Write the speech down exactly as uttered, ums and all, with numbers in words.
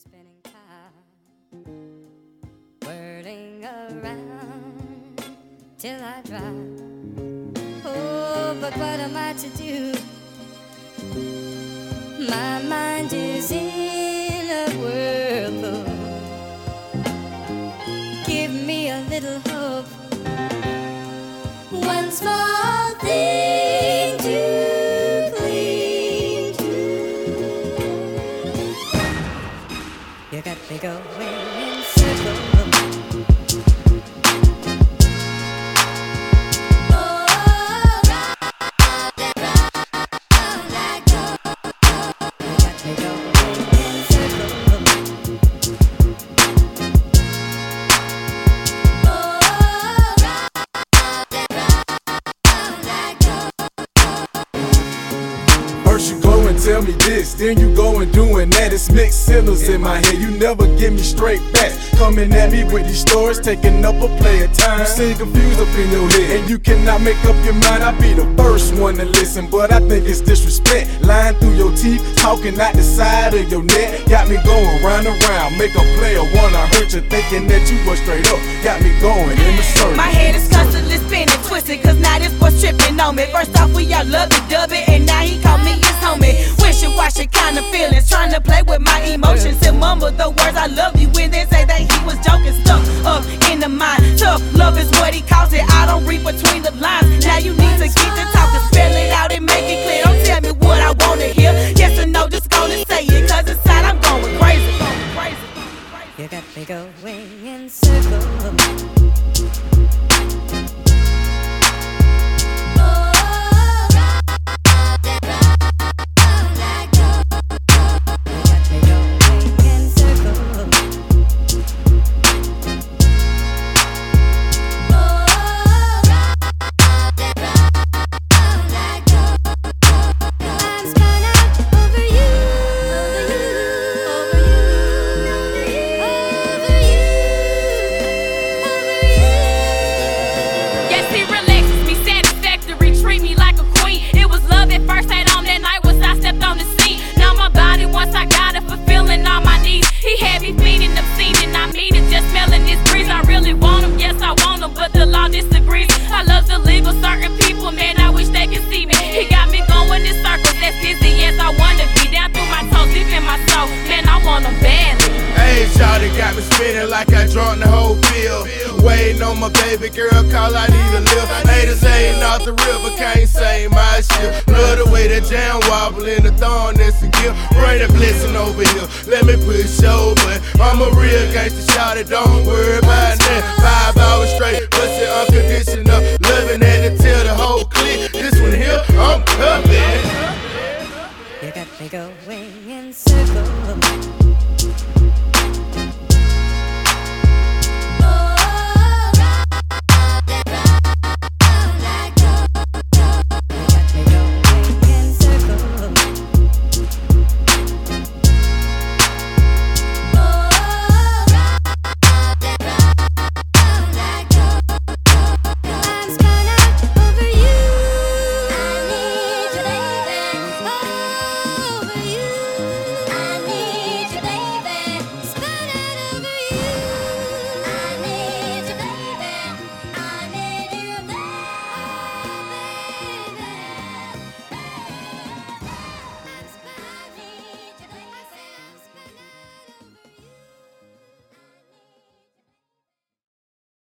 spinning top, whirling around till I drop. Oh, but what am I to do? My mind is in a whirlpool. Give me a little hope, one small thing to cling to. You got me going in circles. Tell me this, then you go and doing that. It's mixed signals in my head, you never give me straight back. Coming at me with these stories, taking up a play of time. You seem confused up in your head, and you cannot make up your mind. I'll be the first one to listen, but I think it's disrespect. Lying through your teeth, talking out the side of your neck. Got me going round and round, make a player wanna hurt you, thinking that you was straight up. Got me going in the circle. My head is constantly spinning, twisted, cause now this boy's tripping on me. First off, we all love it, dub it, and now he called me his homie. Wishing, washing kind of feelings, trying to play with my emotions. He'll mumble the words I love you when they say that he was joking. Stuck up in the mind, tough love is what he calls it. I don't read between the lines, now you need to keep the talking. Spell it out and make it clear, don't tell me what I wanna hear. Yes or no, just gonna say it, cause inside I'm going crazy. You got me going in circles. Got me spinning like I drunk the whole field. Waiting on my baby girl, call I need a lift. Haters ain't off the river, can't say my shit. Love the way that jam wobble in the thorn, that's a gift. Bring a blessing over here, let me push over. I'm a real gangster, shout it, don't worry about that. Five hours straight, pussy unconditional. Loving at it till the whole clip. This one here, I'm coming. You got me going in circles.